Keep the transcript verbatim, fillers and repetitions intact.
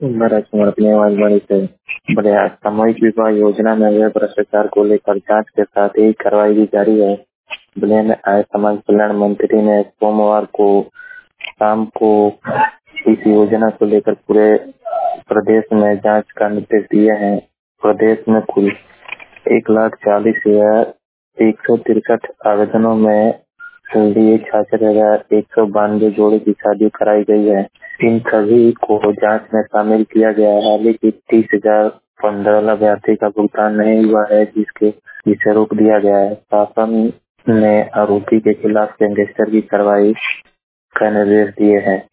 राजकुमार अपनी आवाज से बड़े सामूहिक विवाह योजना में हुए भ्रष्टाचार को लेकर जांच के साथ ही कार्रवाई भी जारी है। जिले में आए समाज कल्याण मंत्री ने सोमवार को शाम को इस योजना को लेकर पूरे प्रदेश में जांच का निर्देश दिए हैं। प्रदेश में कुल एक लाख चालीस हजार एक सौ तिरसठ आवेदनों में लिए छियासठ हजार एक सौ बानवे जोड़े की शादी कराई गई है। इन सभी को जांच में शामिल किया गया है, लेकिन तीस हजार पंद्रह अभ्यर्थी का भुगतान नहीं हुआ है, जिसके जिसे रोक दिया गया है। शासन ने आरोपी के खिलाफ गैंगस्टर की कार्रवाई का निर्देश दिए हैं।